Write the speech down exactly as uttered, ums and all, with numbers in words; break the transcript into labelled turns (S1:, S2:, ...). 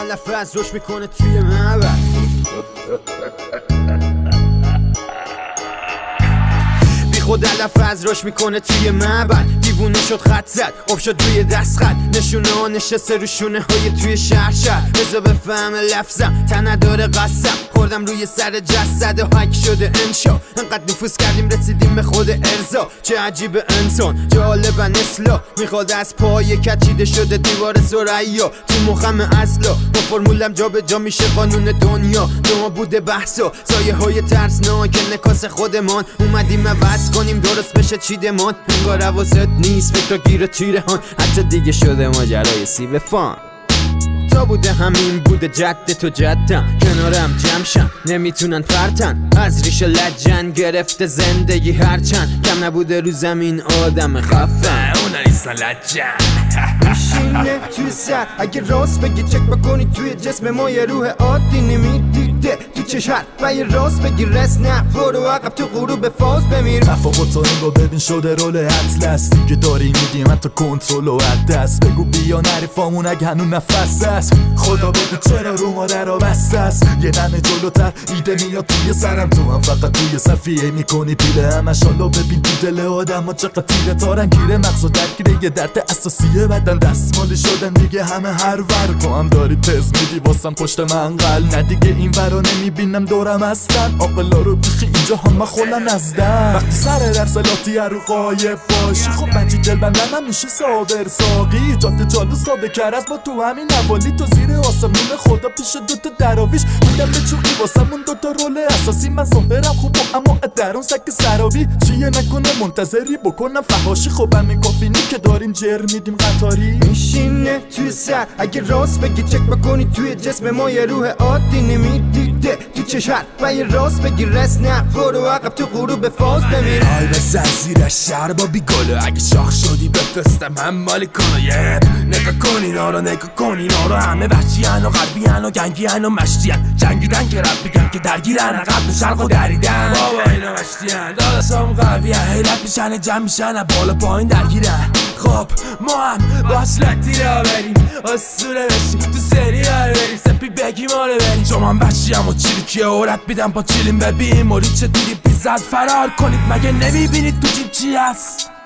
S1: لفظ روش میکنه توی معبد. بی خود لفظ روش میکنه توی معبد. دیوونه شد خط زد آب شد روی دست خط. نشونه ها نشسته رو شونه های توی شهر شهر. بذار بفهم لفظم تن نداره قسم. خوردم روی سر جسد و حک شده انشا. انقدر نفوذ کردیم رسیدیم به خود ارزا. چه عجیب انسان جالبن اصلا. میخواد از پای کچیده شده دیوار ثریا. تو مخم اصلا با فرمولم جا به جا میشه قانون دنیا. دو بوده بحثا سایه های ترسناک نکاس خودمان. اومدیم عوض کنیم درست بشه چیدمان. انگار حواست نیست فکر تا گیر تیره هان. حتی دیگه شده ماجرای سیب فان. تا بوده همین بوده جد تو جدم. کنارم جمشن نمیتونن فرتن. از ریشه لجن گرفته زندگی هرچند. کم نبوده رو زمین آدم خفن.
S2: اونا نیستن لجن
S1: میشینه توی سر. اگه راست بگی چک بکنی توی جسم ما یه روح عادی نمیدیده تو چشم. و یه راست بگی رس نه برو عقب تو غروب فاز بمیر.
S3: تفاوت ها این رو ببین شده رول اطلس. دیگه داری میدیم حتی کنترل و دست. بگو بیا نریفامون اگه هنو نفس است. خدا بگو چرا رو ما در بسته است. یه دمه جلوتر ایده میاد توی سرم. تو هم فقط توی صفیه میکنی پیله همش. حالا ببین تو دل آدم ها چقدر تیره تارن. گیره مغز و درگیره یه درد اساسیه بدن. دستمالی شدن دیگه همه هر ور. تو هم داری تز میدی واسم پشت منقل. نه دیگه این ورا نمیبینم دورم هستن. آقلا رو بیخی اینجا همه خولن ازدن. وقتی سر درسلاتی رو قایب باشی خب بنجی دل بندن همیشه صابر ساقی. جاده جالو ساده کرد با تو همین نوالی. تو زیر آسمون خدا پیش دوتا دراویش. میدم به چوکی واسمون دوتا رول اساسی. من ظاهرم خوب اما درون سک سراوی. چیه نکنه منتظری بکنم فحاشی. خب همین کافینی که داریم جر میدیم قطاری.
S1: میشینه توی سر. اگه راست بگی چک بکنی توی جسم ما یه روح عادی نمیدیده تو چشم. و یه راست بگی رس نه برو عقب تو غروب فاز بمیر.
S2: آی بزن زیر شهر با بیگلو. اگه شاخ شدی بفرستم هم مالی کنو. یه نگاه کن اینا رو نگاه کن اینا رو. همه وحشی هن و غربی هن و گنگی هن و مشتی هن. جنگیدن که رب بگن که درگیرن. عقب و شرق و دریدن. بابا اینا مشتی هن داداشام قوی هن. حیلت میشن جمع میشن بالا پایین درگیرن. خب ما هم باشلتی را بریم اسطوره بشیم. تو سریال بریم سپی بگیم آره بریم. چون من بچی هم و چیلی که عورت بیدم با چیلیم ببین. موری چه دیدی بیزد فرار کنید مگه نمیبینید تو جیب چی هست.